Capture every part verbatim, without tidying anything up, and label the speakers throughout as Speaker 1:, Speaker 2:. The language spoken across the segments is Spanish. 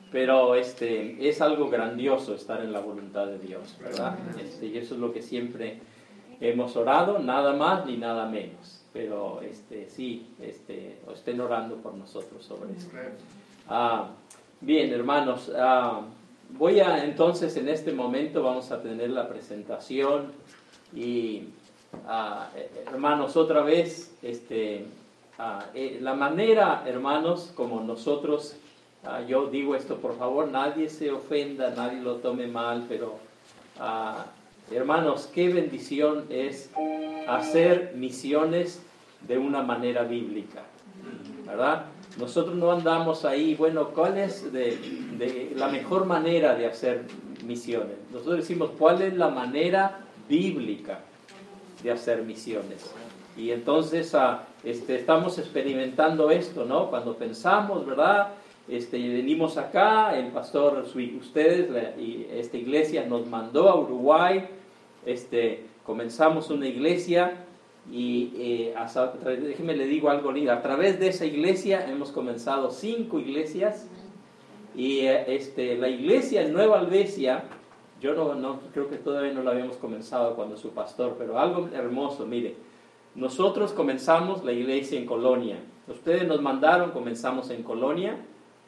Speaker 1: pero este, es algo grandioso estar en la voluntad de Dios, ¿verdad? Este, y eso es lo que siempre hemos orado, nada más ni nada menos. Pero este, sí, este, estén orando por nosotros sobre esto. Ah, bien, hermanos, ah, voy a entonces en este momento vamos a tener la presentación y ah, hermanos, otra vez, este, ah, eh, la manera, hermanos, como nosotros, ah, yo digo esto, por favor, nadie se ofenda, nadie lo tome mal, pero ah, hermanos, qué bendición es hacer misiones de una manera bíblica, ¿verdad? Nosotros no andamos ahí, bueno, ¿cuál es de, de la mejor manera de hacer misiones? Nosotros decimos, ¿cuál es la manera bíblica de hacer misiones? Y entonces ah, este, estamos experimentando esto, ¿no? Cuando pensamos, ¿verdad? Este, venimos acá, el pastor, ustedes, la, y esta iglesia nos mandó a Uruguay, este, comenzamos una iglesia y eh, hasta, déjeme le digo algo lindo, a través de esa iglesia hemos comenzado cinco iglesias y eh, este, la iglesia en Nueva Albesia, yo no, no creo que todavía no la habíamos comenzado cuando su pastor, pero algo hermoso, mire, nosotros comenzamos la iglesia en Colonia, ustedes nos mandaron, comenzamos en Colonia.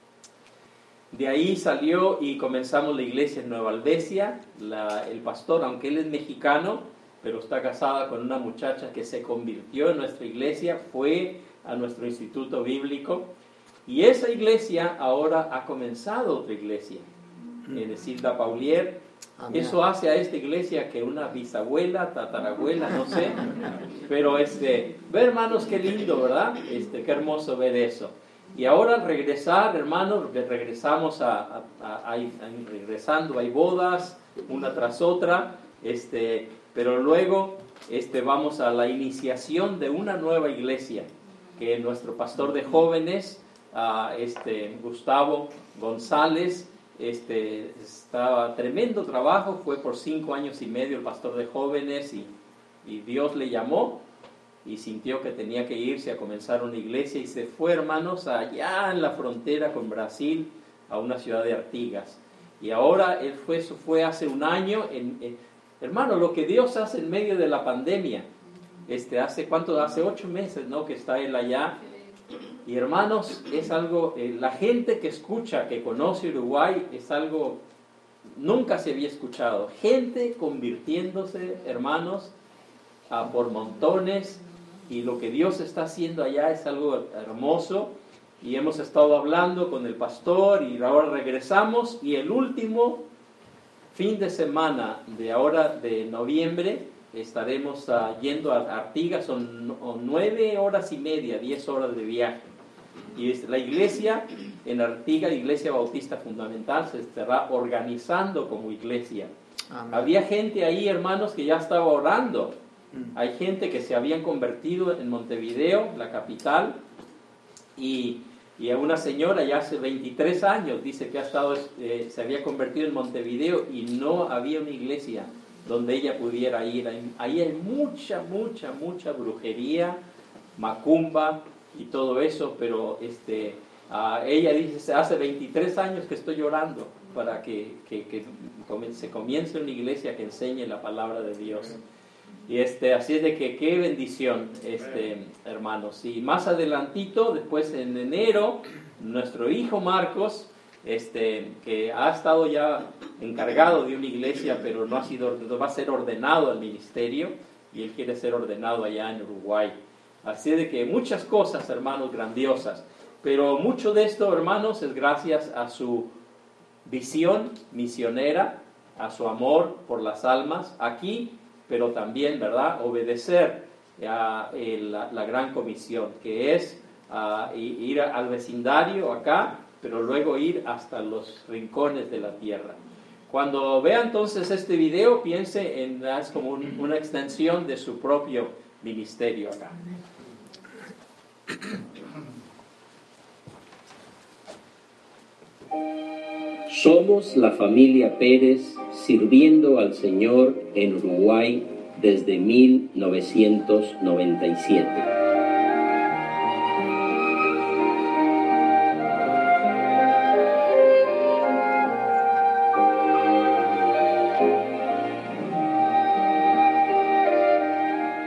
Speaker 1: De ahí salió y comenzamos la iglesia en Nueva Albesia. La, el pastor, aunque él es mexicano, pero está casada con una muchacha que se convirtió en nuestra iglesia, fue a nuestro instituto bíblico. Y esa iglesia ahora ha comenzado otra iglesia, es decir, la Paulier. Amén. Eso hace a esta iglesia que una bisabuela, tatarabuela, no sé. Pero, este, ve hermanos, qué lindo, ¿verdad? Este, qué hermoso ver eso. Y ahora al regresar, hermanos, regresamos a, a, a, a, a regresando, hay bodas, una tras otra, este, pero luego este, vamos a la iniciación de una nueva iglesia, que nuestro pastor de jóvenes, uh, este, Gustavo González, este, estaba tremendo trabajo, fue por cinco años y medio el pastor de jóvenes y, y Dios le llamó. Y sintió que tenía que irse a comenzar una iglesia y se fue, hermanos, allá en la frontera con Brasil, a una ciudad de Artigas. Y ahora él fue, eso fue hace un año. En, en, hermano, lo que Dios hace en medio de la pandemia, este, hace cuánto, hace ocho meses, ¿no? Que está él allá. Y hermanos, es algo, eh, la gente que escucha, que conoce Uruguay, es algo, nunca se había escuchado. Gente convirtiéndose, hermanos, a por montones. Y lo que Dios está haciendo allá es algo hermoso. Y hemos estado hablando con el pastor y ahora regresamos. Y el último fin de semana de ahora de noviembre estaremos uh, yendo a Artigas. Son no, nueve horas y media, diez horas de viaje. Y es, la iglesia en Artigas, Iglesia Bautista Fundamental, se estará organizando como iglesia. Amén. Había gente ahí, hermanos, que ya estaba orando. Hay gente que se habían convertido en Montevideo, la capital, y, y a una señora ya hace veintitrés años dice que ha estado, eh, se había convertido en Montevideo y no había una iglesia donde ella pudiera ir. Ahí, ahí hay mucha, mucha, mucha brujería, macumba y todo eso, pero este, uh, ella dice, hace veintitrés años que estoy llorando para que, que, que se comience una iglesia que enseñe la palabra de Dios. Y este, así es de que qué bendición, este, hermanos. Y más adelantito, después en enero, nuestro hijo Marcos, este, que ha estado ya encargado de una iglesia, pero no ha sido, va a ser ordenado al ministerio, y él quiere ser ordenado allá en Uruguay. Así es de que muchas cosas, hermanos, grandiosas. Pero mucho de esto, hermanos, es gracias a su visión misionera, a su amor por las almas aquí, pero también, ¿verdad?, obedecer a eh, la, la gran comisión, que es uh, ir al vecindario acá, pero luego ir hasta los rincones de la tierra. Cuando vea entonces este video, piense en es como un, una extensión de su propio ministerio acá.
Speaker 2: Somos la familia Pérez sirviendo al Señor en Uruguay desde mil novecientos noventa y siete.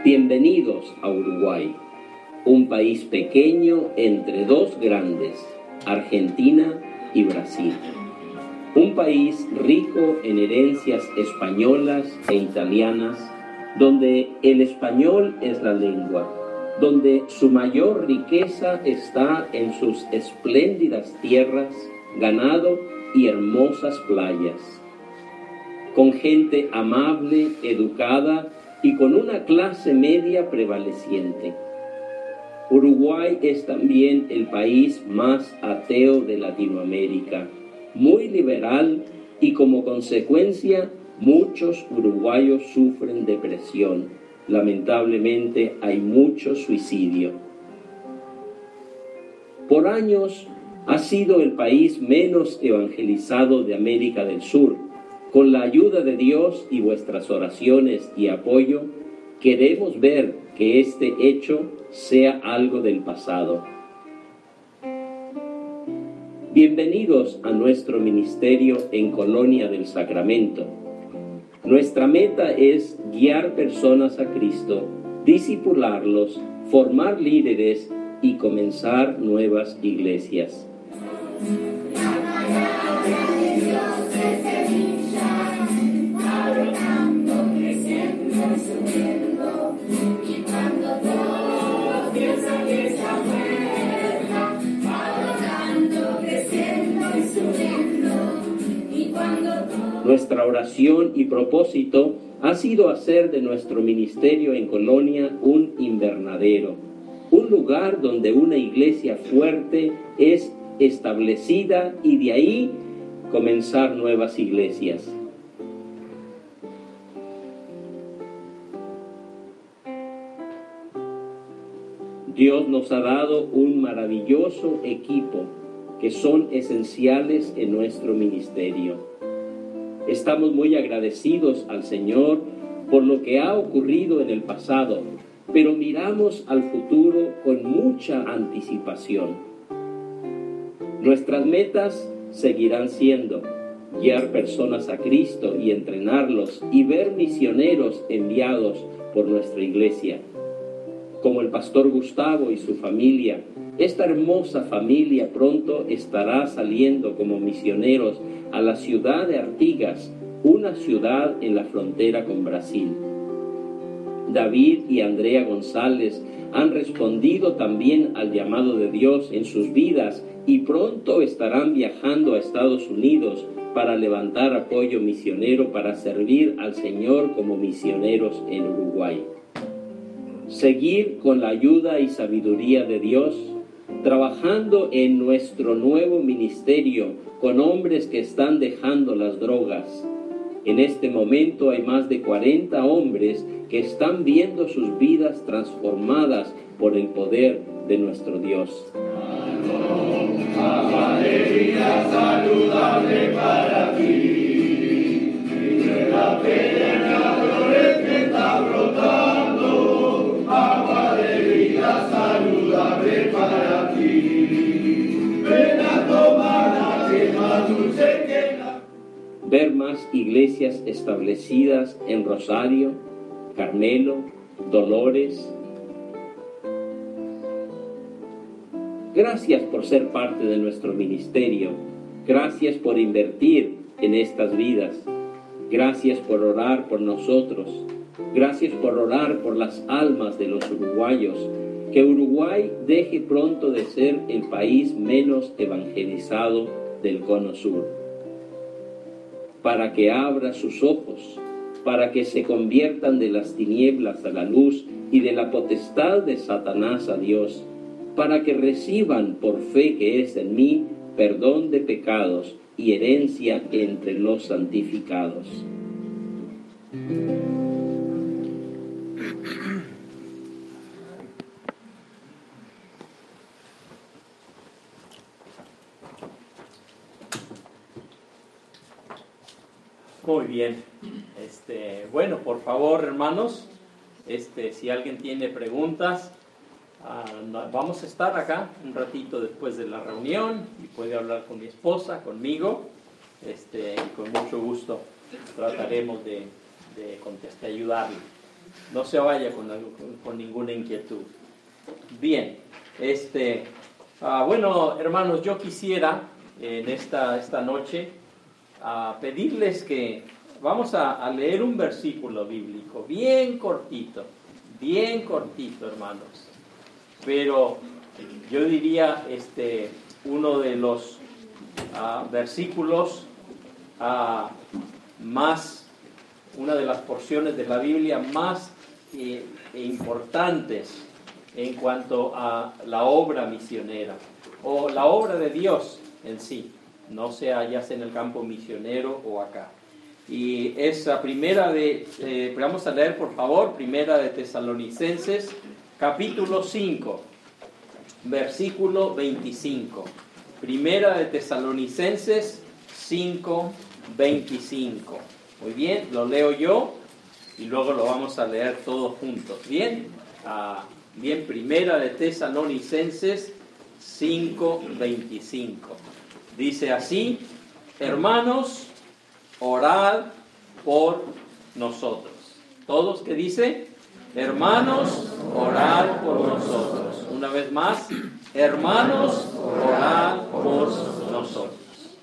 Speaker 2: Bienvenidos a Uruguay, un país pequeño entre dos grandes, Argentina y Brasil. Un país rico en herencias españolas e italianas, donde el español es la lengua, donde su mayor riqueza está en sus espléndidas tierras, ganado y hermosas playas. Con gente amable, educada y con una clase media prevaleciente. Uruguay es también el país más ateo de Latinoamérica, muy liberal y como consecuencia muchos uruguayos sufren depresión. Lamentablemente hay mucho suicidio. Por años ha sido el país menos evangelizado de América del Sur. Con la ayuda de Dios y vuestras oraciones y apoyo, queremos ver que este hecho sea algo del pasado. Bienvenidos a nuestro ministerio en Colonia del Sacramento. Nuestra meta es guiar personas a Cristo, discipularlos, formar líderes y comenzar nuevas iglesias. Nuestra oración y propósito ha sido hacer de nuestro ministerio en Colonia un invernadero, un lugar donde una iglesia fuerte es establecida y de ahí comenzar nuevas iglesias. Dios nos ha dado un maravilloso equipo que son esenciales en nuestro ministerio. Estamos muy agradecidos al Señor por lo que ha ocurrido en el pasado, pero miramos al futuro con mucha anticipación. Nuestras metas seguirán siendo guiar personas a Cristo y entrenarlos y ver misioneros enviados por nuestra iglesia. Como el pastor Gustavo y su familia, esta hermosa familia pronto estará saliendo como misioneros a la ciudad de Artigas, una ciudad en la frontera con Brasil. David y Andrea González han respondido también al llamado de Dios en sus vidas y pronto estarán viajando a Estados Unidos para levantar apoyo misionero para servir al Señor como misioneros en Uruguay. Seguir con la ayuda y sabiduría de Dios, trabajando en nuestro nuevo ministerio con hombres que están dejando las drogas. En este momento hay más de cuarenta hombres que están viendo sus vidas transformadas por el poder de nuestro Dios.
Speaker 3: Agua de vida saludable para ti, nueva pequeña flores que está brotando, agua de vida saludable para ti, ven a tomarla que es más dulce que la...
Speaker 2: Ver más iglesias establecidas en Rosario, Carmelo, Dolores. Gracias por ser parte de nuestro ministerio. Gracias por invertir en estas vidas. Gracias por orar por nosotros. Gracias por orar por las almas de los uruguayos. Que Uruguay deje pronto de ser el país menos evangelizado del Cono Sur. Para que abra sus ojos, para que se conviertan de las tinieblas a la luz y de la potestad de Satanás a Dios, para que reciban por fe que es en mí perdón de pecados y herencia entre los santificados.
Speaker 1: Muy bien. Este, bueno, por favor, hermanos, este, si alguien tiene preguntas, uh, vamos a estar acá un ratito después de la reunión y puede hablar con mi esposa, conmigo, este, y con mucho gusto trataremos de, de contestar, ayudarle. No se vaya con, con ninguna inquietud. Bien, este, uh, bueno, hermanos, yo quisiera en esta, esta noche uh, pedirles que vamos a, a leer un versículo bíblico, bien cortito, bien cortito, hermanos. Pero yo diría este, uno de los uh, versículos uh, más, una de las porciones de la Biblia más eh, importantes en cuanto a la obra misionera o la obra de Dios en sí, no sea ya sea en el campo misionero o acá. Y esa primera de, eh, vamos a leer por favor, primera de Tesalonicenses, capítulo cinco, versículo veinticinco. Primera de Tesalonicenses cinco, veinticinco. Muy bien, lo leo yo y luego lo vamos a leer todos juntos. Bien, uh, bien, primera de Tesalonicenses cinco, veinticinco. Dice así: hermanos, orad por nosotros. ¿Todos qué dice? Hermanos, orad por nosotros. Una vez más, hermanos, orad por nosotros.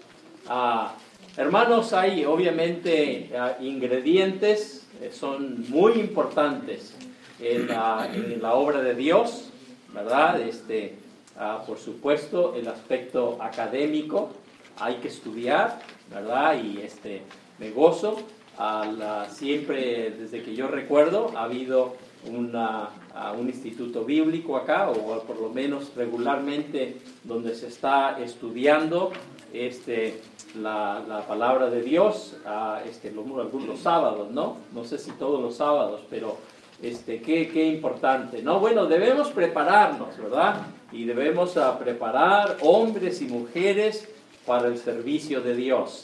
Speaker 1: Ah, hermanos, hay obviamente uh, ingredientes, eh, son muy importantes en la, en la obra de Dios, ¿verdad? Este, uh, por supuesto, el aspecto académico, hay que estudiar, ¿verdad? Y este, me gozo, uh, la, siempre desde que yo recuerdo ha habido una, uh, un instituto bíblico acá, o por lo menos regularmente donde se está estudiando este, la, la palabra de Dios, uh, este, los, algunos sábados, ¿no? No sé si todos los sábados, pero este, qué, qué importante, ¿no? Bueno, debemos prepararnos, ¿verdad? Y debemos uh, preparar hombres y mujeres para el servicio de Dios.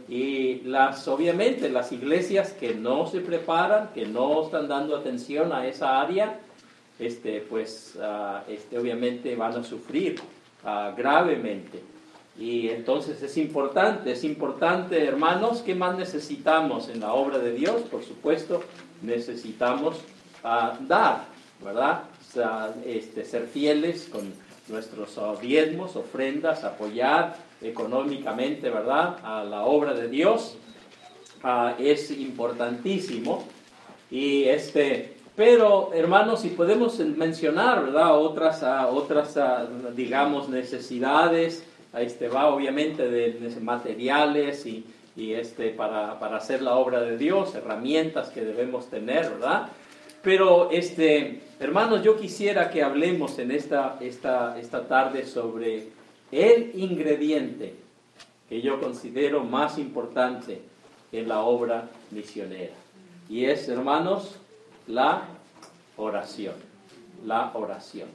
Speaker 1: Y las, obviamente, las iglesias que no se preparan, que no están dando atención a esa área, este, pues, uh, este, obviamente van a sufrir uh, gravemente. Y entonces es importante, es importante, hermanos, ¿qué más necesitamos en la obra de Dios? Por supuesto, necesitamos uh, dar, ¿verdad? O sea, este, ser fieles con nuestros uh, diezmos, ofrendas, apoyar económicamente, ¿verdad?, a la obra de Dios. Uh, es importantísimo. Y este, pero, hermanos, si podemos mencionar, ¿verdad?, otras, uh, otras uh, digamos, necesidades. Este va obviamente de, de materiales y, y este para, para hacer la obra de Dios, herramientas que debemos tener, ¿verdad? Pero este, hermanos, yo quisiera que hablemos en esta, esta, esta tarde sobre el ingrediente que yo considero más importante en la obra misionera. Y es, hermanos, la oración. La oración.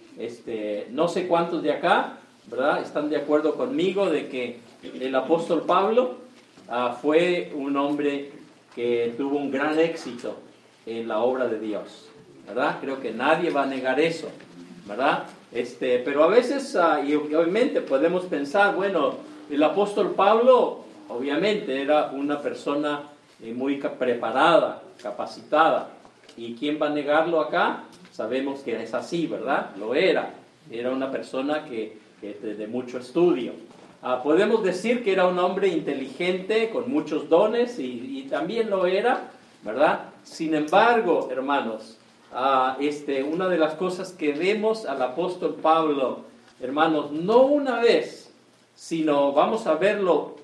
Speaker 1: Este, no sé cuántos de acá, ¿verdad?, están de acuerdo conmigo de que el apóstol Pablo uh, fue un hombre que tuvo un gran éxito en la obra de Dios, ¿verdad? Creo que nadie va a negar eso, ¿verdad? Este, pero a veces, uh, y obviamente podemos pensar, bueno, el apóstol Pablo obviamente era una persona eh, muy preparada, capacitada, ¿y quién va a negarlo acá? Sabemos que es así, ¿verdad? Lo era, era una persona que De, de mucho estudio. Uh, podemos decir que era un hombre inteligente, con muchos dones, y, y también lo era, ¿verdad? Sin embargo, hermanos, uh, este, una de las cosas que vemos al apóstol Pablo, hermanos, no una vez, sino vamos a verlo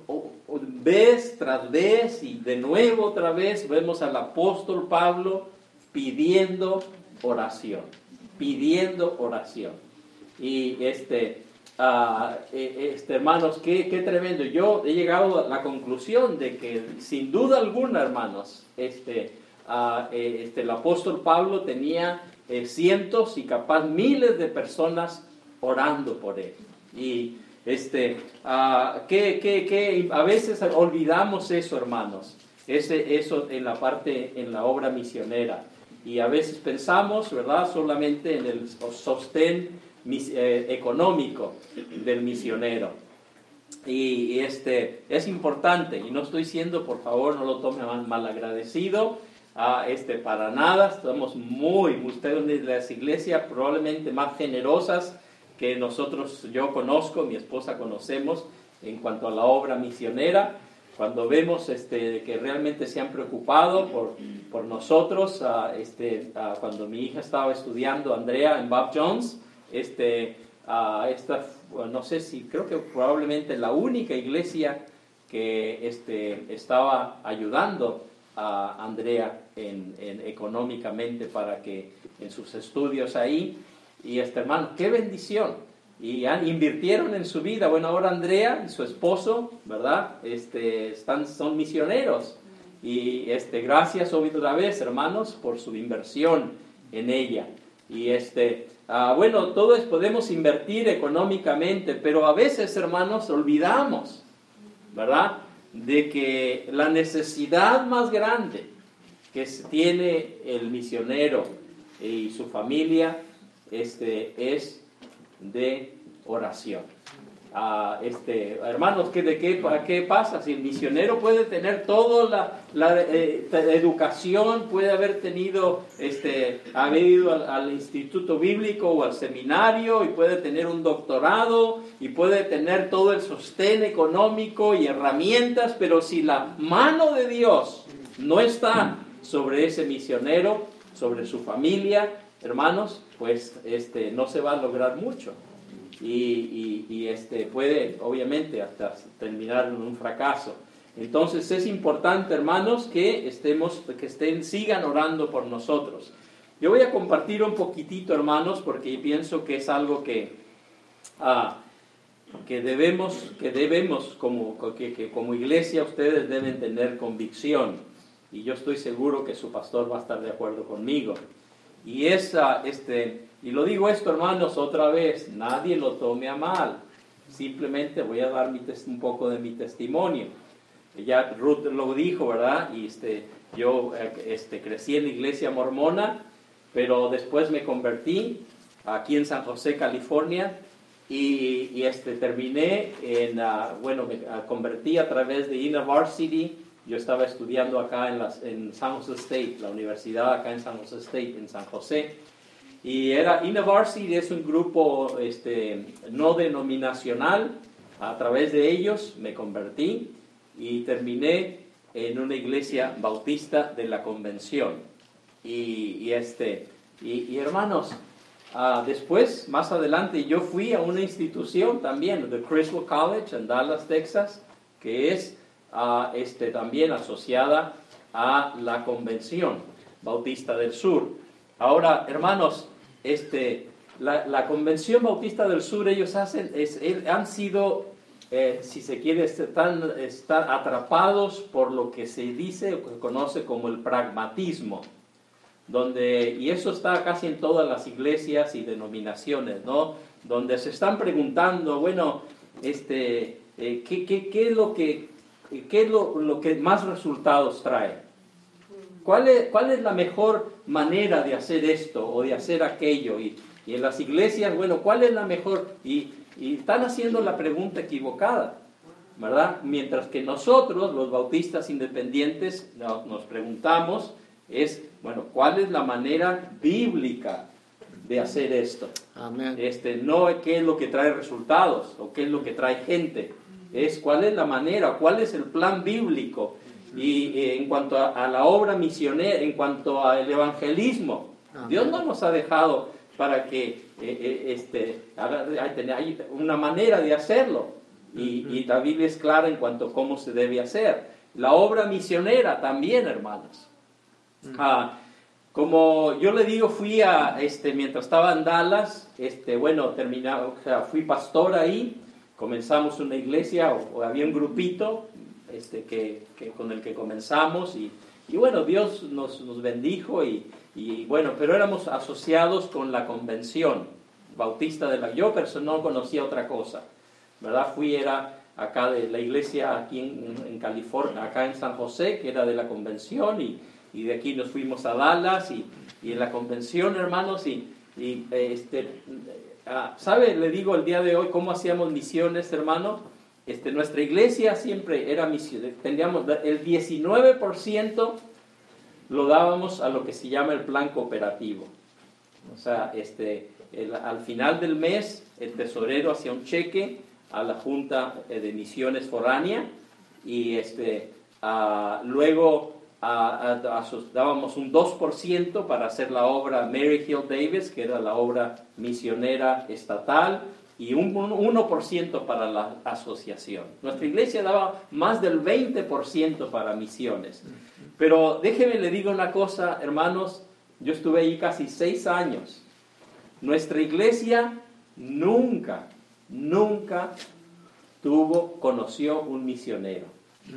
Speaker 1: vez tras vez y de nuevo otra vez, vemos al apóstol Pablo pidiendo oración, pidiendo oración. Y este, uh, este hermanos, qué, qué tremendo. Yo he llegado a la conclusión de que sin duda alguna, hermanos, este, uh, este, el apóstol Pablo tenía eh, cientos y capaz miles de personas orando por él. Y este, uh, que, que, que a veces olvidamos eso, hermanos, ese, eso en la parte, en la obra misionera. Y a veces pensamos, ¿verdad?, solamente en el sostén Mis, eh, económico del misionero. Y, y este es importante, y no estoy siendo, por favor, no lo tome mal, mal agradecido, Ah, este, para nada, somos muy, ustedes de las iglesias probablemente más generosas que nosotros, yo conozco, mi esposa conocemos, en cuanto a la obra misionera. Cuando vemos este, que realmente se han preocupado por, por nosotros, uh, este, uh, cuando mi hija estaba estudiando, Andrea, en Bob Jones, este, uh, esta, well, no sé si, creo que probablemente la única iglesia que este, estaba ayudando a Andrea en, en, económicamente para que en sus estudios ahí. Y este hermano, qué bendición. Y han, invirtieron en su vida. Bueno, ahora Andrea y su esposo, ¿verdad? Este, están, son misioneros. Y este, gracias otra vez, hermanos, por su inversión en ella. Y este, uh, bueno, todos podemos invertir económicamente, pero a veces, hermanos, olvidamos, ¿verdad?, de que la necesidad más grande que tiene el misionero y su familia este, es de oración. Uh, este, hermanos, ¿qué, de qué, ¿qué pasa? Si el misionero puede tener toda la, la eh, educación, puede haber tenido, este, haber ido al, al instituto bíblico o al seminario, y puede tener un doctorado, y puede tener todo el sostén económico y herramientas, pero si la mano de Dios no está sobre ese misionero, sobre su familia, hermanos, pues este, no se va a lograr mucho. Y, y, y este, puede, obviamente, hasta terminar en un fracaso. Entonces es importante, hermanos, que estemos, que estén, sigan orando por nosotros. Yo voy a compartir un poquitito, hermanos, porque pienso que es algo que, ah, que debemos, que debemos como, que, que como iglesia ustedes deben tener convicción. Y yo estoy seguro que su pastor va a estar de acuerdo conmigo. Y esa, este, y lo digo esto, hermanos, otra vez, nadie lo tome a mal. Simplemente voy a dar mi tes- un poco de mi testimonio. Ya Ruth lo dijo, ¿verdad? Y este, yo este, crecí en la iglesia mormona, pero después me convertí aquí en San José, California, y, y este, terminé en, uh, bueno, me uh, convertí a través de InterVarsity. Yo estaba estudiando acá en, las, en San Jose State, la universidad acá en San Jose State, en San José. Y era InterVarsity, es un grupo este, no denominacional. A través de ellos me convertí y terminé en una iglesia bautista de la convención. Y, y, este, y, y hermanos, uh, después, más adelante, yo fui a una institución también, the Criswell College en Dallas, Texas, que es Uh, este, también asociada a la Convención Bautista del Sur. Ahora, hermanos, este, la, la Convención Bautista del Sur, ellos hacen, es, han sido, eh, si se quiere, están, están atrapados por lo que se dice o se conoce como el pragmatismo, donde, y eso está casi en todas las iglesias y denominaciones, ¿no? Donde se están preguntando, bueno, este, eh, ¿qué, qué, qué es lo que ¿Qué es lo, lo que más resultados trae? ¿Cuál es, ¿Cuál es la mejor manera de hacer esto o de hacer aquello? Y, y en las iglesias, bueno, ¿cuál es la mejor? Y, y están haciendo la pregunta equivocada, ¿verdad? Mientras que nosotros, los bautistas independientes, nos, nos preguntamos, es, bueno, ¿cuál es la manera bíblica de hacer esto?
Speaker 4: Amén.
Speaker 1: Este, no qué es lo que trae resultados o qué es lo que trae gente. Es cuál es la manera, cuál es el plan bíblico. Y eh, en cuanto a, a la obra misionera, en cuanto al evangelismo, Amén. Dios no nos ha dejado para que eh, eh, este, hay una manera de hacerlo. Y, y la Biblia es clara en cuanto a cómo se debe hacer. La obra misionera también, hermanos. Ah, como yo le digo, fui a, este, mientras estaba en Dallas, este, bueno, terminaba, o sea, fui pastor ahí. Comenzamos una iglesia, o, o había un grupito este, que, que, con el que comenzamos, y, y bueno, Dios nos, nos bendijo, y, y bueno, pero éramos asociados con la Convención Bautista de la... Yo personal no conocía otra cosa, ¿verdad? Fui, era acá de la iglesia aquí en, en California, acá en San José, que era de la Convención, y, y de aquí nos fuimos a Dallas, y, y en la Convención, hermanos, y, y este... Ah, ¿sabe? Le digo el día de hoy cómo hacíamos misiones, hermano. Este, nuestra iglesia siempre era misión. Teníamos el diecinueve por ciento lo dábamos a lo que se llama el plan cooperativo. O sea, este, el, al final del mes, el tesorero hacía un cheque a la Junta de Misiones Foránea y este, uh, luego uh, a, a sus, dábamos un dos por ciento para hacer la obra Mary Hill Davis, que era la obra misionera estatal, y un, un uno por ciento para la asociación. Nuestra iglesia daba más del veinte por ciento para misiones. Pero déjeme le digo una cosa, hermanos, yo estuve ahí casi seis años. Nuestra iglesia nunca, nunca tuvo, conoció un misionero.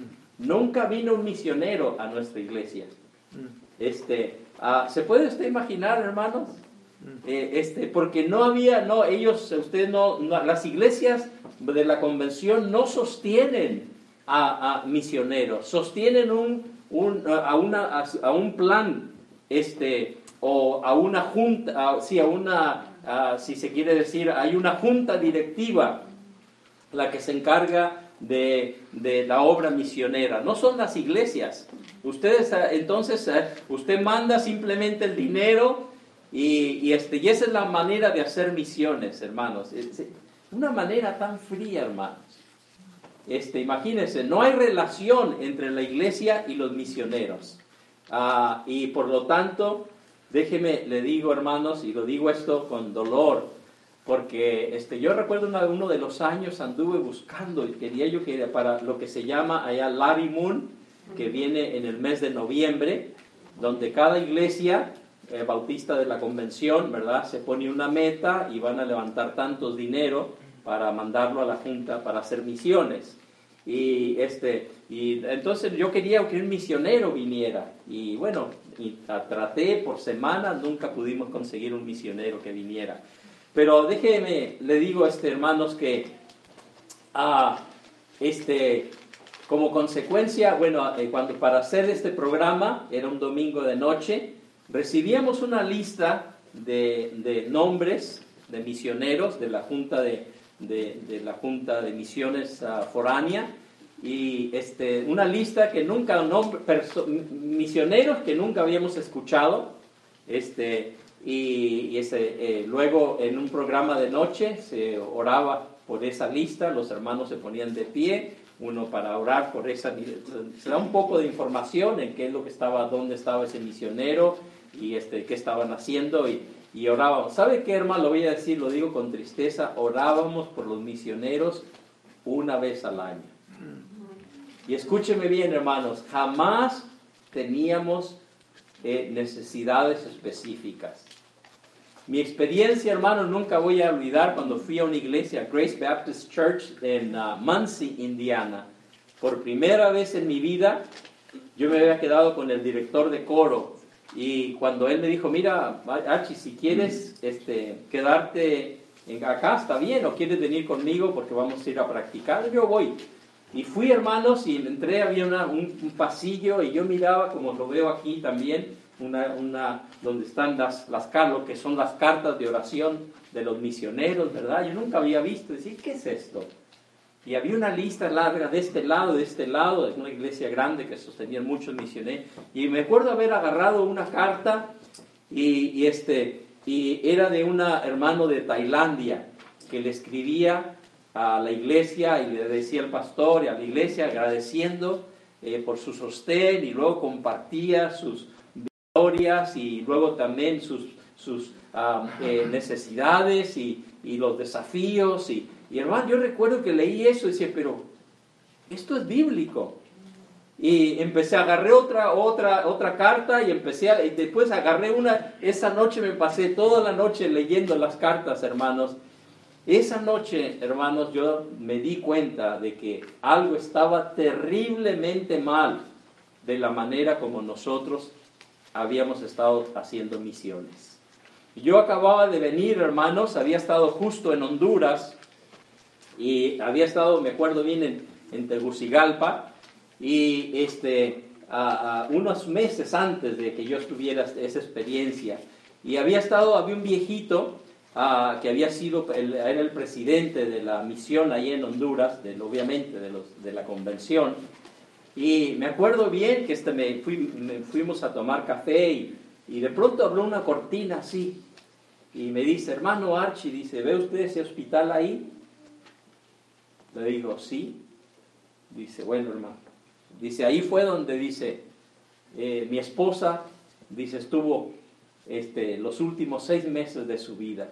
Speaker 1: Nunca vino un misionero a nuestra iglesia. Este, uh, ¿se puede usted imaginar, hermanos? Eh, este, porque no había, no, ellos, ustedes no, no, las iglesias de la convención no sostienen a, a misioneros, sostienen un, un, a, una, a, a un plan, este, o a una junta, a, sí, a una, a, si se quiere decir, hay una junta directiva la que se encarga de, de la obra misionera, no son las iglesias. Ustedes, entonces, usted manda simplemente el dinero. Y, y, este, y esa es la manera de hacer misiones, hermanos. Es una manera tan fría, hermanos. Este, imagínense, no hay relación entre la iglesia y los misioneros. Uh, y por lo tanto, déjeme, le digo, hermanos, y lo digo esto con dolor, porque este, yo recuerdo una, uno de los años anduve buscando, y quería yo que para lo que se llama allá Larry Moon, que viene en el mes de noviembre, donde cada iglesia Eh, bautista de la convención, ¿verdad?, se pone una meta y van a levantar tantos dinero para mandarlo a la junta para hacer misiones. Y, este, y entonces yo quería que un misionero viniera. Y bueno, y, a, traté por semana, nunca pudimos conseguir un misionero que viniera. Pero déjeme, le digo, este, hermanos, que ah, este, como consecuencia, bueno, eh, cuando para hacer este programa, era un domingo de noche, recibíamos una lista de, de nombres de misioneros de la Junta de, de, de, la junta de Misiones uh, Foránea, y este, una lista que nunca, nombre, perso, misioneros que nunca habíamos escuchado, este, y, y ese, eh, luego en un programa de noche se oraba por esa lista, los hermanos se ponían de pie, uno para orar por esa, se da un poco de información en qué es lo que estaba, dónde estaba ese misionero, y este, qué estaban haciendo, y, y orábamos. ¿Sabe qué, hermano? Lo voy a decir, lo digo con tristeza, orábamos por los misioneros una vez al año. Y escúcheme bien, hermanos, jamás teníamos eh, necesidades específicas. Mi experiencia, hermanos, nunca voy a olvidar cuando fui a una iglesia, Grace Baptist Church, en uh, Muncie, Indiana. Por primera vez en mi vida, yo me había quedado con el director de coro. Y cuando él me dijo, mira, Archie, si quieres este, quedarte en, acá, está bien, o quieres venir conmigo porque vamos a ir a practicar, yo voy. Y fui, hermanos, y entré, había una, un, un pasillo, y yo miraba, como lo veo aquí también, una, una, donde están las, las lo que son las cartas de oración de los misioneros, ¿verdad? Yo nunca había visto, decir, ¿qué es esto? Y había una lista larga de este lado, de este lado, de una iglesia grande que sostenían muchos misioneros. Y me acuerdo haber agarrado una carta y, y, este, y era de un hermano de Tailandia que le escribía a la iglesia y le decía al pastor y a la iglesia agradeciendo eh, por su sostén, y luego compartía sus victorias y luego también sus, sus um, eh, necesidades y, y los desafíos. Y, Y hermano, yo recuerdo que leí eso y decía, pero esto es bíblico. Y empecé, agarré otra, otra, otra carta y empecé, a, y después agarré una, esa noche me pasé toda la noche leyendo las cartas, hermanos. Esa noche, hermanos, yo me di cuenta de que algo estaba terriblemente mal de la manera como nosotros habíamos estado haciendo misiones. Yo acababa de venir, hermanos, había estado justo en Honduras, y había estado, me acuerdo bien, en, en Tegucigalpa, y este, a, a unos meses antes de que yo tuviera esa experiencia, y había estado, había un viejito uh, que había sido, el, era el presidente de la misión ahí en Honduras, de, obviamente de, los, de la convención, Y me acuerdo bien que este, me, fui, me fuimos a tomar café y, y de pronto abrió una cortina así. Y me dice, hermano Archie, dice, ¿ve usted ese hospital ahí? Le digo, sí. Dice, bueno, hermano. Dice, ahí fue donde dice, eh, mi esposa, dice, estuvo este, los últimos seis meses de su vida.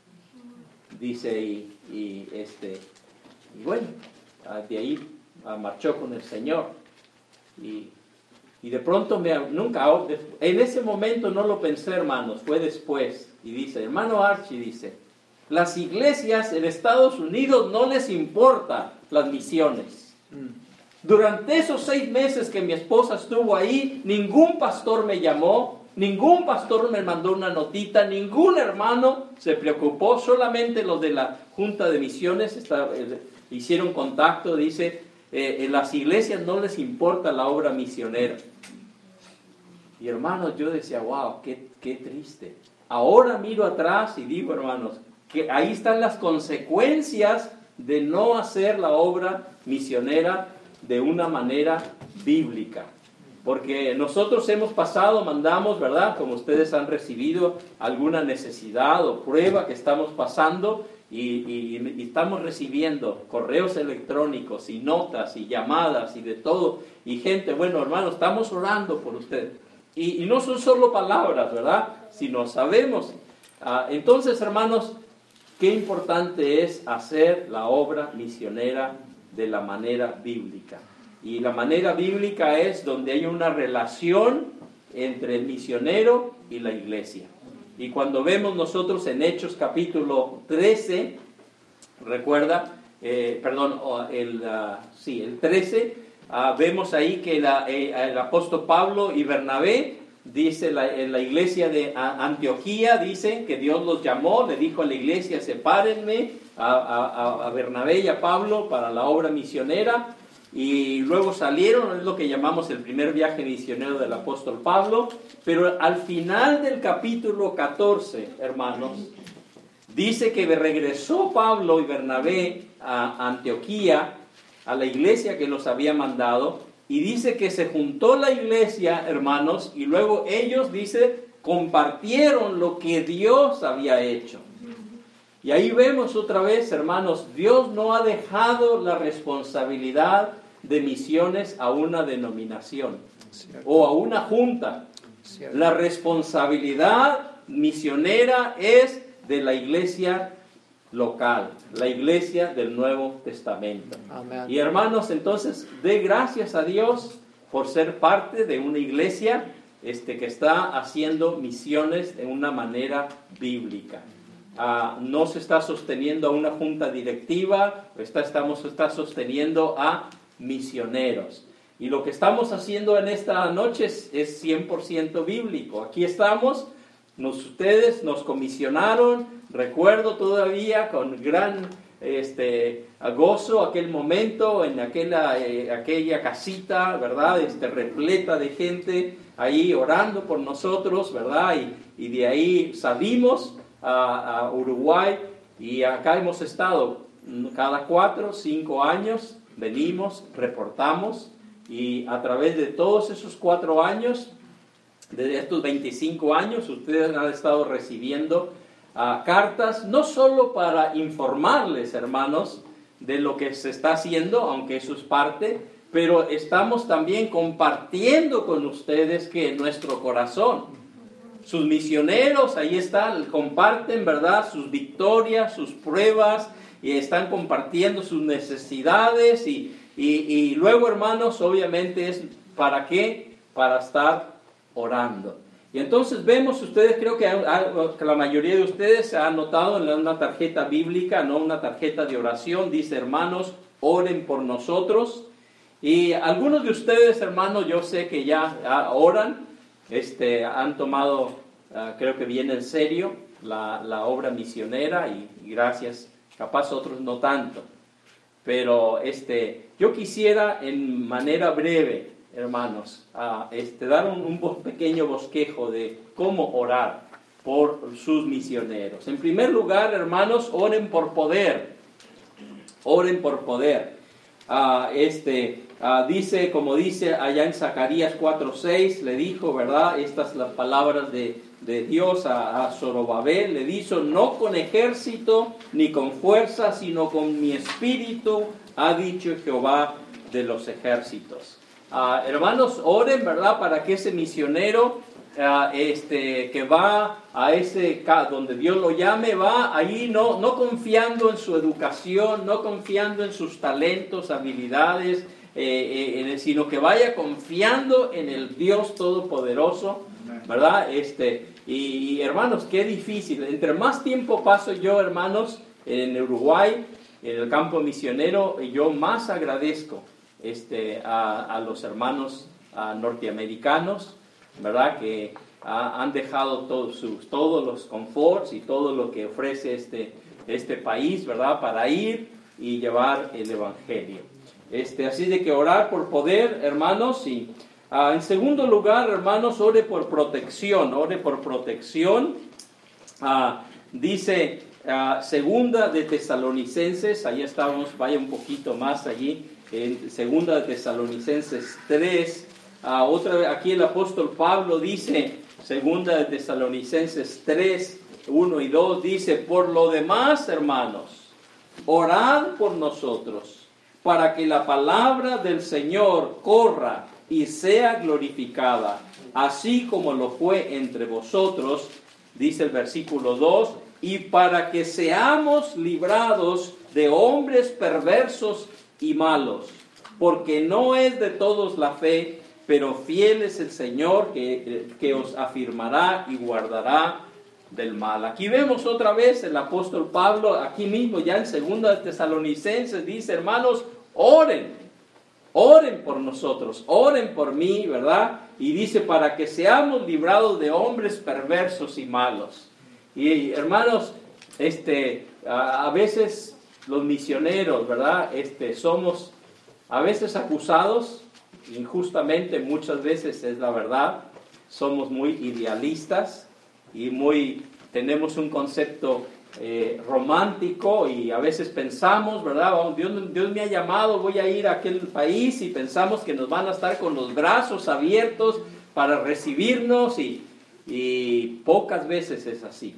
Speaker 1: Dice, y, y, este, y bueno, de ahí marchó con el Señor. Y, y de pronto, me, nunca, en ese momento no lo pensé, hermanos, fue después. Y dice, hermano Archie, dice, las iglesias en Estados Unidos no les importa las misiones. Durante esos seis meses que mi esposa estuvo ahí, ningún pastor me llamó, ningún pastor me mandó una notita, ningún hermano se preocupó, solamente los de la Junta de Misiones está, eh, hicieron contacto, dice, eh, en las iglesias no les importa la obra misionera. Y hermanos, yo decía, wow, qué, qué triste. Ahora miro atrás y digo, hermanos, que ahí están las consecuencias de no hacer la obra misionera de una manera bíblica. Porque nosotros hemos pasado, mandamos, ¿verdad? Como ustedes han recibido alguna necesidad o prueba que estamos pasando y, y, y estamos recibiendo correos electrónicos y notas y llamadas y de todo. Y gente, bueno, hermanos, estamos orando por ustedes. Y, y no son solo palabras, ¿verdad? Sino sabemos. Ah, entonces, hermanos, qué importante es hacer la obra misionera de la manera bíblica. Y la manera bíblica es donde hay una relación entre el misionero y la iglesia. Y cuando vemos nosotros en Hechos capítulo trece, recuerda, eh, perdón, el, uh, sí, el trece, uh, vemos ahí que la, eh, el apóstol Pablo y Bernabé, dice la, en la iglesia de Antioquía, dice que Dios los llamó, le dijo a la iglesia, sepárenme a, a, a Bernabé y a Pablo para la obra misionera. Y luego salieron, es lo que llamamos el primer viaje misionero del apóstol Pablo. Pero al final del capítulo catorce, hermanos, dice que regresó Pablo y Bernabé a Antioquía, a la iglesia que los había mandado, y dice que se juntó la iglesia, hermanos, y luego ellos, dice, compartieron lo que Dios había hecho. Y ahí vemos otra vez, hermanos, Dios no ha dejado la responsabilidad de misiones a una denominación Cierto. O a una junta. Cierto. La responsabilidad misionera es de la iglesia local, la iglesia del Nuevo Testamento. Amén. Y hermanos, entonces, dé gracias a Dios por ser parte de una iglesia este, que está haciendo misiones de una manera bíblica. Uh, no se está sosteniendo a una junta directiva, está, estamos está sosteniendo a misioneros. Y lo que estamos haciendo en esta noche es, es cien por ciento bíblico. Aquí estamos, nos, ustedes nos comisionaron, recuerdo todavía con gran este, gozo aquel momento en aquella, eh, aquella casita, ¿verdad? Este, repleta de gente ahí orando por nosotros, ¿verdad? Y, y de ahí salimos A, a Uruguay y acá hemos estado cada cuatro, cinco años, venimos, reportamos y a través de todos esos cuatro años, de estos veinticinco años, ustedes han estado recibiendo uh, cartas, no solo para informarles, hermanos, de lo que se está haciendo, aunque eso es parte, pero estamos también compartiendo con ustedes que nuestro corazón, sus misioneros, ahí están, comparten, ¿verdad?, sus victorias, sus pruebas, y están compartiendo sus necesidades, y, y, y luego, hermanos, obviamente es, ¿para qué? Para estar orando. Y entonces vemos, ustedes, creo que, que la mayoría de ustedes se ha anotado en una tarjeta bíblica, no una tarjeta de oración, dice, hermanos, oren por nosotros, y algunos de ustedes, hermanos, yo sé que ya oran, Este, han tomado, uh, creo que bien en serio, la, la obra misionera y, y gracias, capaz otros no tanto. Pero este, yo quisiera en manera breve, hermanos, uh, este, dar un, un pequeño bosquejo de cómo orar por sus misioneros. En primer lugar, hermanos, oren por poder. Oren por poder. Uh, este, uh, dice, como dice allá en Zacarías cuatro seis, le dijo, ¿verdad? Estas son las palabras de, de Dios a, a Zorobabel, le dijo, no con ejército ni con fuerza, sino con mi espíritu, ha dicho Jehová de los ejércitos. Uh, hermanos, oren, ¿verdad? Para que ese misionero Uh, este, que va a ese, donde Dios lo llame, va ahí no, no confiando en su educación, no confiando en sus talentos, habilidades, eh, eh, sino que vaya confiando en el Dios Todopoderoso, ¿verdad? Este, y, y hermanos, qué difícil. Entre más tiempo paso yo, hermanos, en Uruguay, en el campo misionero, yo más agradezco este, a, a los hermanos a norteamericanos, ¿verdad? Que ha, han dejado todos, sus, todos los conforts y todo lo que ofrece este, este país, ¿verdad? Para ir y llevar el Evangelio. Este, así de que orar por poder, hermanos. Y uh, en segundo lugar, hermanos, ore por protección, ore por protección. Uh, dice uh, segunda de Tesalonicenses, ahí estamos, vaya un poquito más allí, en segunda de Tesalonicenses tres. Uh, otra vez, aquí el apóstol Pablo dice, segunda de Tesalonicenses tres, uno y dos, dice, por lo demás, hermanos, orad por nosotros, para que la palabra del Señor corra y sea glorificada, así como lo fue entre vosotros, dice el versículo dos, y para que seamos librados de hombres perversos y malos, porque no es de todos la fe, pero fiel es el Señor que, que os afirmará y guardará del mal. Aquí vemos otra vez el apóstol Pablo, aquí mismo ya en segunda de Tesalonicenses, dice, hermanos, oren, oren por nosotros, oren por mí, ¿verdad? Y dice, para que seamos librados de hombres perversos y malos. Y hermanos, este, a, a veces los misioneros, ¿verdad? Este, somos a veces acusados injustamente, muchas veces es la verdad, somos muy idealistas y muy, tenemos un concepto eh, romántico y a veces pensamos, ¿verdad? Oh, Dios, Dios me ha llamado, voy a ir a aquel país y pensamos que nos van a estar con los brazos abiertos para recibirnos y, y pocas veces es así.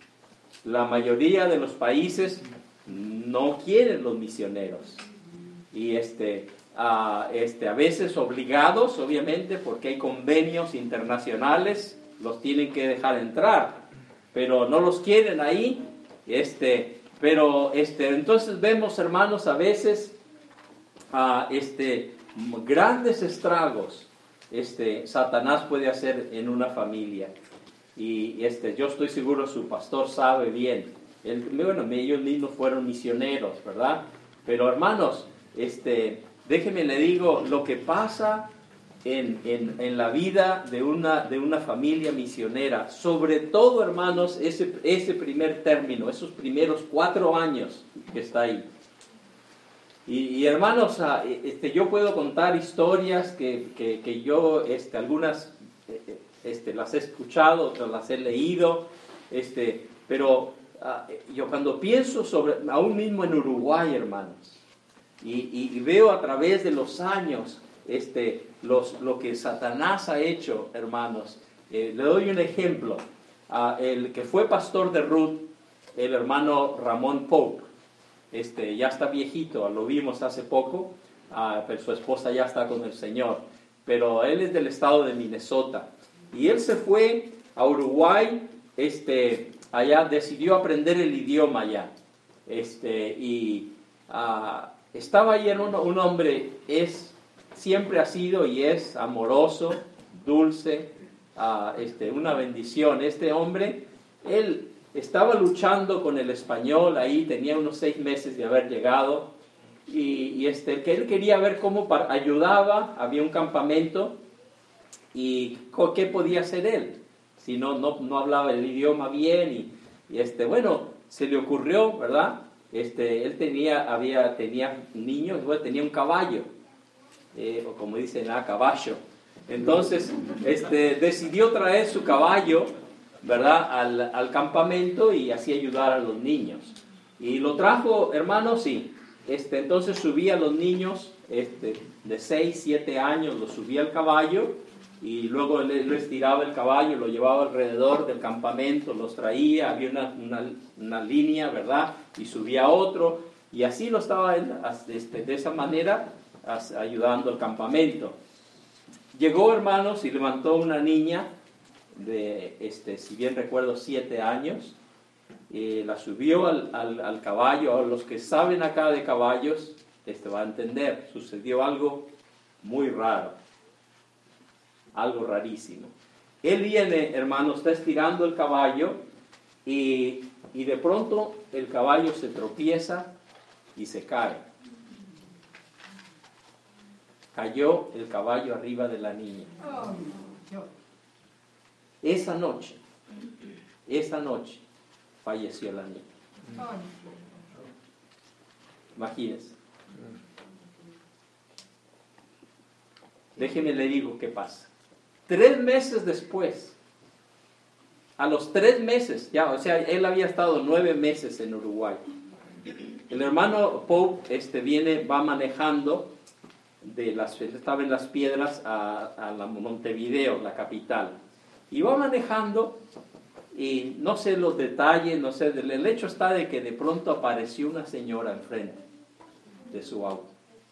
Speaker 1: La mayoría de los países no quieren los misioneros y este... Uh, este, a veces obligados, obviamente, porque hay convenios internacionales, los tienen que dejar entrar, pero no los quieren ahí. Este, pero este, entonces vemos, hermanos, a veces uh, este, grandes estragos este, Satanás puede hacer en una familia. Y este, yo estoy seguro su pastor sabe bien. Él, bueno, ellos mismos fueron misioneros, ¿verdad? Pero hermanos, este... déjeme le digo, lo que pasa en, en, en la vida de una, de una familia misionera, sobre todo, hermanos, ese, ese primer término, esos primeros cuatro años que está ahí. Y, y hermanos, este, yo puedo contar historias que, que, que yo, este, algunas este, las he escuchado, otras las he leído, este, pero uh, yo cuando pienso sobre, aún mismo en Uruguay, hermanos, Y, y veo a través de los años este, los, lo que Satanás ha hecho, hermanos. Eh, le doy un ejemplo. Uh, el que fue pastor de Ruth, el hermano Ramón Pope, este, ya está viejito, lo vimos hace poco, uh, pero su esposa ya está con el Señor. Pero él es del estado de Minnesota. Y él se fue a Uruguay, este, allá decidió aprender el idioma allá. Este, y... Uh, Estaba ahí en un, un hombre, es, siempre ha sido y es amoroso, dulce, uh, este, una bendición. Este hombre, él estaba luchando con el español, ahí tenía unos seis meses de haber llegado, y, y este, que él quería ver cómo para, ayudaba, había un campamento, y qué podía hacer él, si no, no, no hablaba el idioma bien, y, y este, bueno, se le ocurrió, ¿verdad? Este, él tenía, había, tenía niños, bueno, tenía un caballo, eh, o como dicen, ah, caballo. Entonces, este, decidió traer su caballo, ¿verdad?, al, al campamento y así ayudar a los niños. Y lo trajo, hermanos, sí. Este, entonces subía a los niños este, de seis, siete años lo subía al caballo y luego le, lo estiraba el caballo, lo llevaba alrededor del campamento, los traía, había una, una, una línea, ¿verdad? Y subía otro, y así lo estaba él, este, de esa manera ayudando al campamento. Llegó, hermanos, y levantó una niña de, este, si bien recuerdo, siete años, y la subió al, al, al caballo. A los que saben acá de caballos, este va a entender, sucedió algo muy raro, algo rarísimo. Él viene, hermano, está estirando el caballo y, y de pronto el caballo se tropieza y se cae. Cayó el caballo arriba de la niña. Esa noche, esa noche falleció la niña. Imagínense. Déjeme le digo qué pasa. Tres meses después, a los tres meses, ya, o sea, él había estado nueve meses en Uruguay. El hermano Pope este, viene, va manejando, de las, estaba en Las Piedras a, a la Montevideo, la capital. Y va manejando, y no sé los detalles, no sé, el hecho está de que de pronto apareció una señora enfrente de su auto.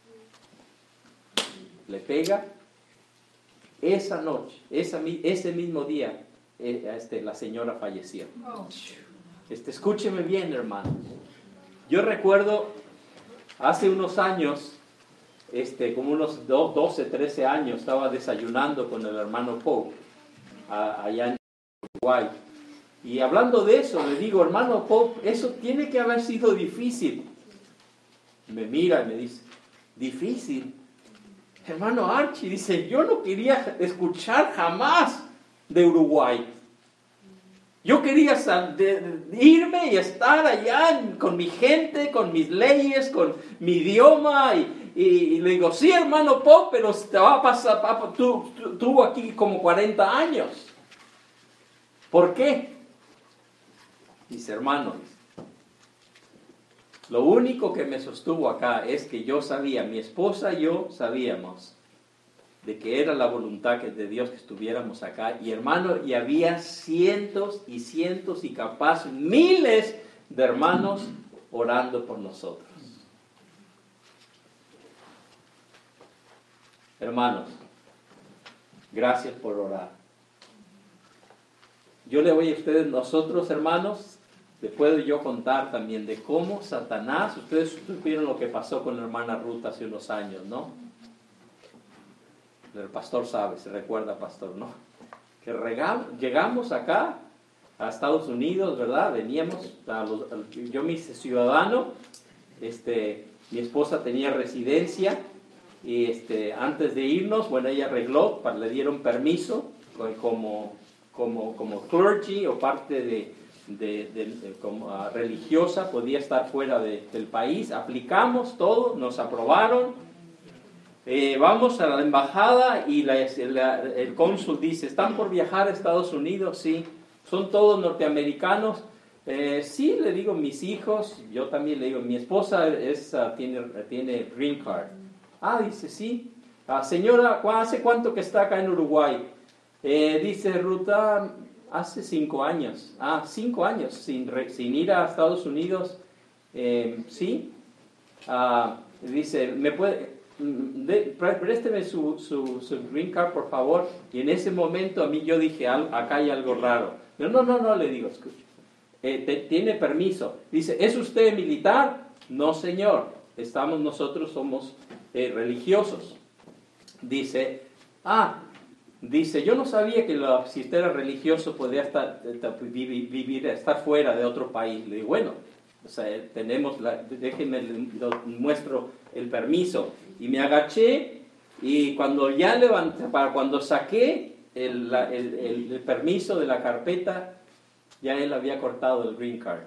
Speaker 1: Le pega. Esa noche, esa, ese mismo día, este, la señora falleció. Este, escúcheme bien, hermano. Yo recuerdo hace unos años, este, como unos doce, trece años, estaba desayunando con el hermano Pope a, allá en Uruguay. Y hablando de eso, le digo, hermano Pope, eso tiene que haber sido difícil. Me mira y me dice, ¿difícil? Hermano Archie, dice, yo no quería escuchar jamás de Uruguay. Yo quería sal, de, de irme y estar allá en, con mi gente, con mis leyes, con mi idioma. Y, y, y le digo, sí, hermano Pop, pero te va a pasar, papá, tú, tú, tuvo aquí como cuarenta años. ¿Por qué? Dice, hermano, lo único que me sostuvo acá es que yo sabía, mi esposa y yo sabíamos de que era la voluntad de Dios que estuviéramos acá. Y hermano, y había cientos y cientos y capaz miles de hermanos orando por nosotros. Hermanos, gracias por orar. Yo le voy a ustedes, nosotros hermanos, les puedo yo contar también de cómo Satanás, ustedes supieron lo que pasó con la hermana Ruth hace unos años, ¿no? El pastor sabe, se recuerda, pastor, ¿no? Que regamos, llegamos acá a Estados Unidos, ¿verdad? Veníamos, a los, a, yo me hice ciudadano, este, mi esposa tenía residencia y este, antes de irnos, bueno, ella arregló, le dieron permiso como, como, como clergy o parte de... De, de, de, como, uh, religiosa, podía estar fuera de, del país. Aplicamos todo, nos aprobaron, eh, vamos a la embajada y la, la, el cónsul dice, ¿están por viajar a Estados Unidos? Sí. ¿Son todos norteamericanos? Eh, sí, le digo, mis hijos, yo también le digo, mi esposa es, uh, tiene, tiene green card. Ah, dice, sí. Uh, señora, ¿hace cuánto que está acá en Uruguay? Eh, dice, Ruta, hace cinco años. Ah, cinco años sin, re, sin ir a Estados Unidos. Eh, sí. Ah, dice, ¿me puede, de, présteme su, su, su green card, por favor? Y en ese momento a mí yo dije, acá hay algo raro. No, no, no, no, le digo, escucha. Eh, te, ¿Tiene permiso? Dice, ¿es usted militar? No, señor. Estamos, nosotros somos eh, religiosos. Dice, ah, Dice, yo no sabía que la, si usted era religioso podía estar, vivir, vivir, estar fuera de otro país. Le digo, bueno, o sea, tenemos, la, déjenme, lo, muestro el permiso. Y me agaché y cuando ya levanté, para cuando saqué el, la, el, el, el permiso de la carpeta, ya él había cortado el green card.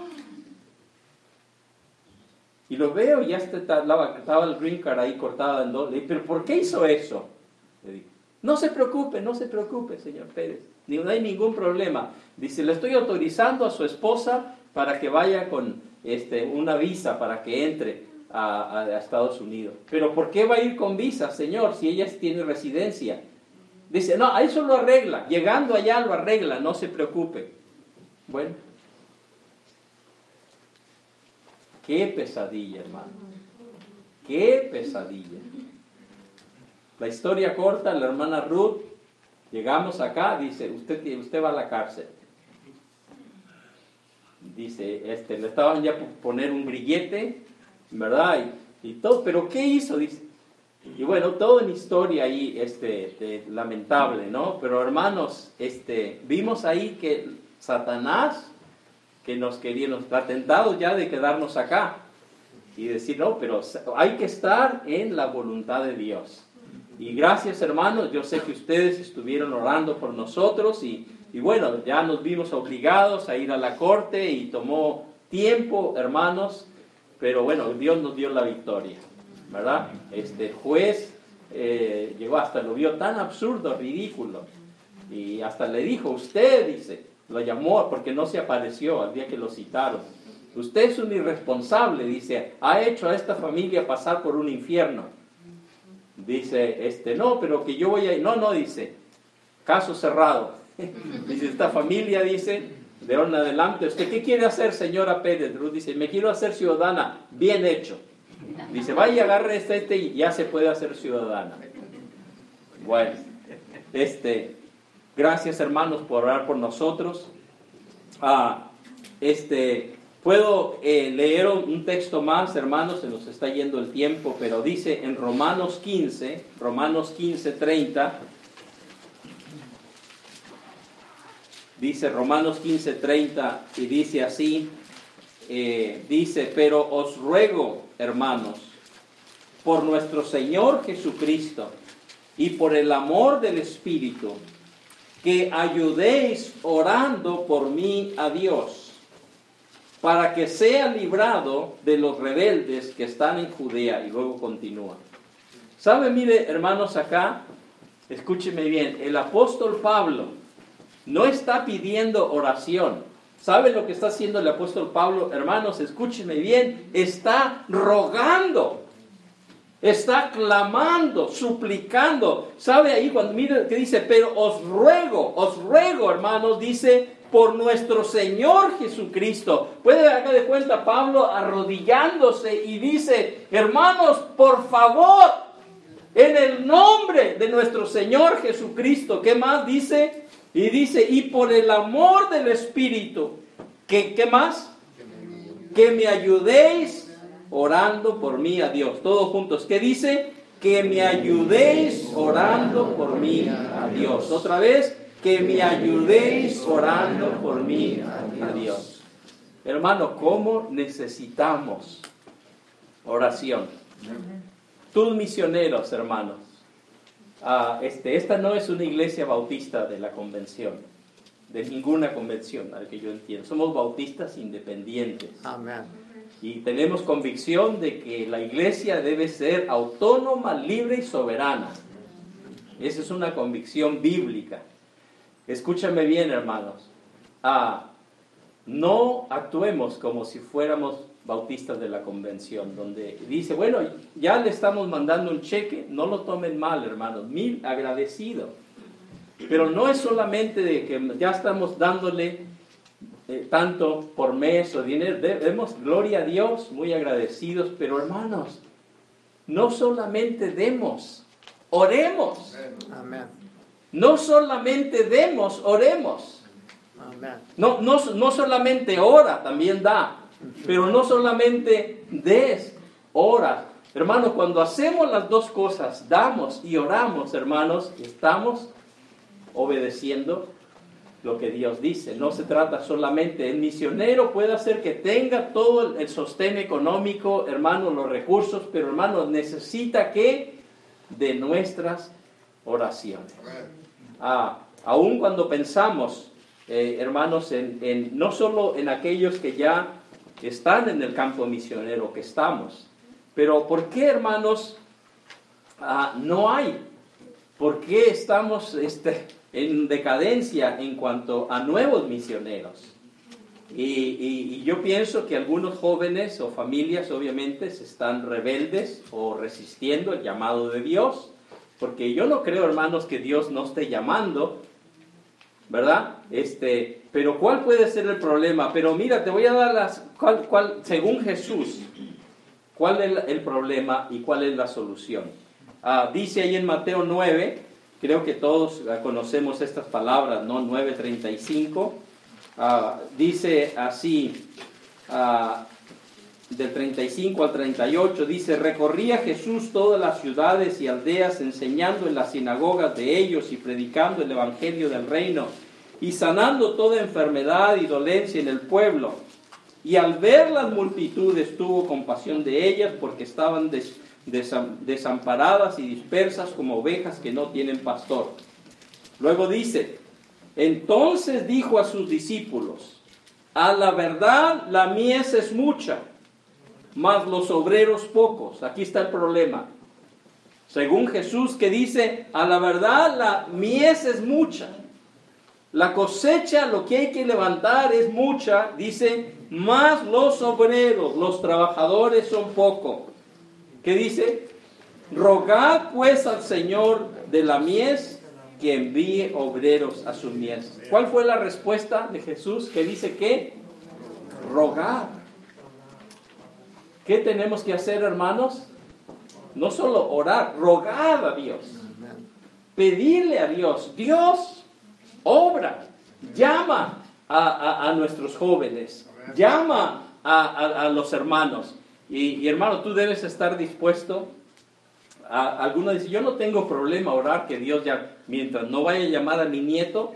Speaker 1: Y lo veo, ya estaba, estaba el green card ahí cortado en dos. Le digo, ¿pero por qué hizo eso? Le digo. No se preocupe, no se preocupe, señor Pérez, no hay ningún problema. Dice, le estoy autorizando a su esposa para que vaya con este, una visa para que entre a, a Estados Unidos. Pero ¿por qué va a ir con visa, señor, si ella tiene residencia? Dice, no, a eso lo arregla. Llegando allá lo arregla, no se preocupe. Bueno. Qué pesadilla, hermano. Qué pesadilla. La historia corta, la hermana Ruth, llegamos acá, dice, usted, usted va a la cárcel. Dice, este, le estaban ya por poner un grillete, ¿verdad? Y, y todo, pero ¿qué hizo? Dice. Y bueno, todo en historia ahí, este, de, lamentable, ¿no? Pero hermanos, este, vimos ahí que Satanás, que nos quería, nos ha tentado ya de quedarnos acá. Y decir, no, pero hay que estar en la voluntad de Dios. Y gracias, hermanos, yo sé que ustedes estuvieron orando por nosotros y, y bueno, ya nos vimos obligados a ir a la corte y tomó tiempo, hermanos, pero bueno, Dios nos dio la victoria, ¿verdad? Este juez eh, llegó hasta, lo vio tan absurdo, ridículo, y hasta le dijo, usted, dice, lo llamó porque no se apareció al día que lo citaron. Usted es un irresponsable, dice, ha hecho a esta familia pasar por un infierno. Dice, este, no, pero que yo voy a ir. No, no, dice, caso cerrado. Dice, esta familia, dice, de ahora en adelante, ¿usted qué quiere hacer, señora Pérez? Ruth dice, me quiero hacer ciudadana. Bien hecho. Dice, vaya y agarre este, este y ya se puede hacer ciudadana. Bueno, este, gracias, hermanos, por orar por nosotros. Ah, este... Puedo eh, leer un texto más, hermanos, se nos está yendo el tiempo, pero dice en Romanos quince, Romanos quince, treinta, dice Romanos quince, treinta, y dice así, eh, dice, pero os ruego, hermanos, por nuestro Señor Jesucristo y por el amor del Espíritu, que ayudéis orando por mí a Dios, para que sea librado de los rebeldes que están en Judea. Y luego continúa. ¿Sabe? Mire, hermanos, acá, escúcheme bien, el apóstol Pablo no está pidiendo oración. ¿Sabe lo que está haciendo el apóstol Pablo? Hermanos, escúcheme bien, está rogando, está clamando, suplicando. ¿Sabe ahí cuando mire que dice, pero os ruego, os ruego, hermanos, dice, por nuestro Señor Jesucristo? Puede hacer de cuenta Pablo arrodillándose y dice, hermanos, por favor, en el nombre de nuestro Señor Jesucristo. ¿Qué más dice? Y dice, y por el amor del Espíritu. ¿Qué, qué más? Que me ayudéis orando por mí a Dios. Todos juntos. ¿Qué dice? Que me ayudéis orando por mí a Dios. Otra vez. Que me ayudéis orando por mí a Dios. Hermano, ¿cómo necesitamos oración? Tus misioneros, hermanos. Ah, este, esta no es una iglesia bautista de la convención, de ninguna convención, al que yo entiendo. Somos bautistas independientes. Amén. Y tenemos convicción de que la iglesia debe ser autónoma, libre y soberana. Esa es una convicción bíblica. Escúchame bien, hermanos. Ah, no actuemos como si fuéramos bautistas de la convención, donde dice, bueno, ya le estamos mandando un cheque, no lo tomen mal, hermanos, mil agradecido. Pero no es solamente de que ya estamos dándole eh, tanto por mes o dinero, demos gloria a Dios, muy agradecidos, pero hermanos, no solamente demos, oremos. Amén. No solamente demos, oremos. Amén. No, no, no solamente ora, también da. Pero no solamente des, ora. Hermanos, cuando hacemos las dos cosas, damos y oramos, hermanos, estamos obedeciendo lo que Dios dice. No se trata solamente, el misionero puede hacer que tenga todo el sostén económico, hermanos, los recursos, pero hermanos, necesita que de nuestras oraciones. Ah, aun cuando pensamos, eh, hermanos, en, en, no solo en aquellos que ya están en el campo misionero, que estamos, pero ¿por qué, hermanos, ah, no hay? ¿Por qué estamos este, en decadencia en cuanto a nuevos misioneros? Y, y, y yo pienso que algunos jóvenes o familias obviamente se están rebeldes o resistiendo el llamado de Dios, porque yo no creo, hermanos, que Dios no esté llamando, ¿verdad? Este, pero ¿cuál puede ser el problema? Pero mira, te voy a dar las, cuál, cuál, según Jesús, ¿cuál es el problema y cuál es la solución? Ah, dice ahí en Mateo nueve, creo que todos conocemos estas palabras, ¿no? nueve treinta y cinco. Uh, dice así, uh, del treinta y cinco al treinta y ocho, dice: recorría Jesús todas las ciudades y aldeas, enseñando en las sinagogas de ellos y predicando el evangelio del reino, y sanando toda enfermedad y dolencia en el pueblo. Y al ver las multitudes tuvo compasión de ellas, porque estaban des, desam, desamparadas y dispersas como ovejas que no tienen pastor. Luego dice: entonces dijo a sus discípulos: a la verdad la mies es mucha, mas los obreros pocos. Aquí está el problema. Según Jesús, que dice: a la verdad la mies es mucha, la cosecha, lo que hay que levantar es mucha, dice, mas los obreros, los trabajadores son pocos. ¿Qué dice? Rogad pues al Señor de la mies que envíe obreros a su mies. ¿Cuál fue la respuesta de Jesús? Que dice que rogar. ¿Qué tenemos que hacer, hermanos? No solo orar, rogar a Dios. Pedirle a Dios. Dios obra, llama a, a, a nuestros jóvenes, llama a, a, a los hermanos. Y, y hermano, tú debes estar dispuesto. A, alguno dice: yo no tengo problema orar que Dios ya, mientras no vaya a llamar a mi nieto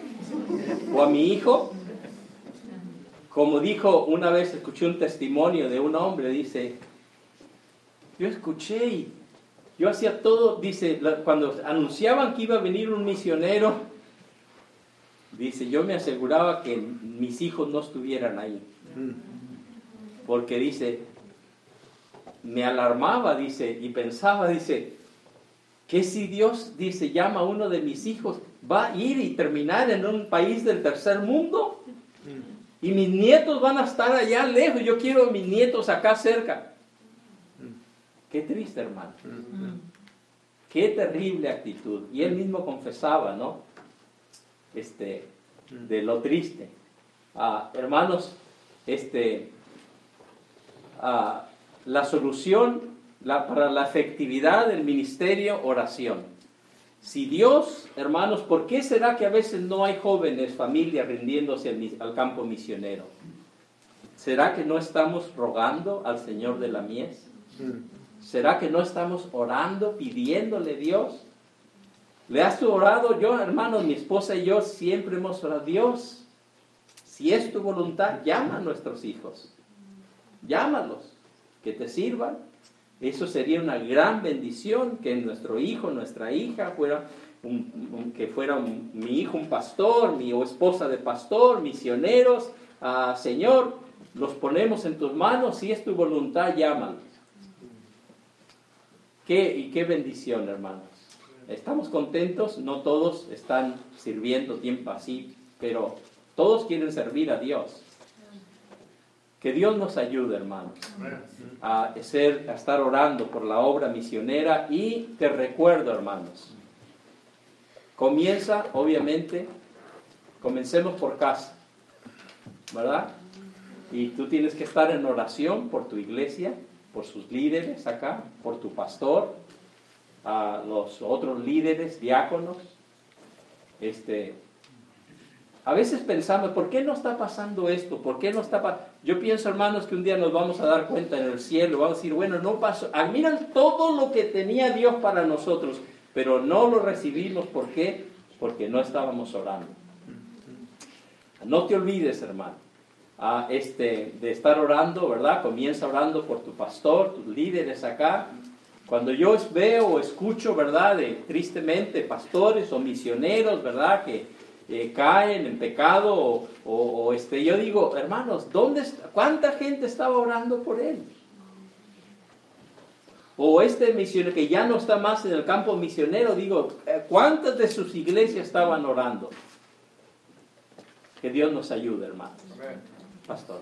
Speaker 1: o a mi hijo. Como dijo una vez, escuché un testimonio de un hombre, dice: yo escuché y yo hacía todo, dice, cuando anunciaban que iba a venir un misionero, dice, yo me aseguraba que mis hijos no estuvieran ahí. Porque dice, me alarmaba, dice, y pensaba, dice, que si Dios, dice, llama a uno de mis hijos, va a ir y terminar en un país del tercer mundo, y mis nietos van a estar allá lejos, yo quiero a mis nietos acá cerca. Qué triste, hermano. Qué terrible actitud. Y él mismo confesaba, ¿no? Este, de lo triste. Ah, hermanos, este, ah, la solución la, para la efectividad del ministerio, oración. Si Dios, hermanos, ¿por qué será que a veces no hay jóvenes, familias rindiéndose al, al campo misionero? ¿Será que no estamos rogando al Señor de la mies? ¿Será que no estamos orando, pidiéndole a Dios? ¿Le has orado? Yo, hermanos, mi esposa y yo siempre hemos orado: Dios, si es tu voluntad, llama a nuestros hijos. Llámalos, que te sirvan. Eso sería una gran bendición, que nuestro hijo, nuestra hija, fuera un, un, que fuera un, mi hijo un pastor, mi esposa de pastor, misioneros. Ah, Señor, los ponemos en tus manos, si es tu voluntad, llámalos. ¿Qué, y qué bendición, hermanos? Estamos contentos, no todos están sirviendo tiempo así, pero todos quieren servir a Dios. Que Dios nos ayude, hermanos, a, ser, a estar orando por la obra misionera. Y te recuerdo, hermanos, comienza, obviamente, comencemos por casa, ¿verdad? Y tú tienes que estar en oración por tu iglesia, por sus líderes acá, por tu pastor, a los otros líderes, diáconos. Este, a veces pensamos, ¿por qué no está pasando esto? ¿Por qué no está pa-? Yo pienso, hermanos, que un día nos vamos a dar cuenta en el cielo, vamos a decir, bueno, no pasó, ah, miran todo lo que tenía Dios para nosotros, pero no lo recibimos. ¿Por qué? Porque no estábamos orando. No te olvides, hermano. Ah, este, de estar orando, ¿verdad? Comienza orando por tu pastor, tus líderes acá. Cuando yo veo o escucho, ¿verdad? De, tristemente, pastores o misioneros, ¿verdad? Que eh, caen en pecado o, o, o este, yo digo, hermanos, ¿dónde está? ¿Cuánta gente estaba orando por él? O este misionero que ya no está más en el campo misionero, digo, ¿cuántas de sus iglesias estaban orando? Que Dios nos ayude, hermanos. Pastor.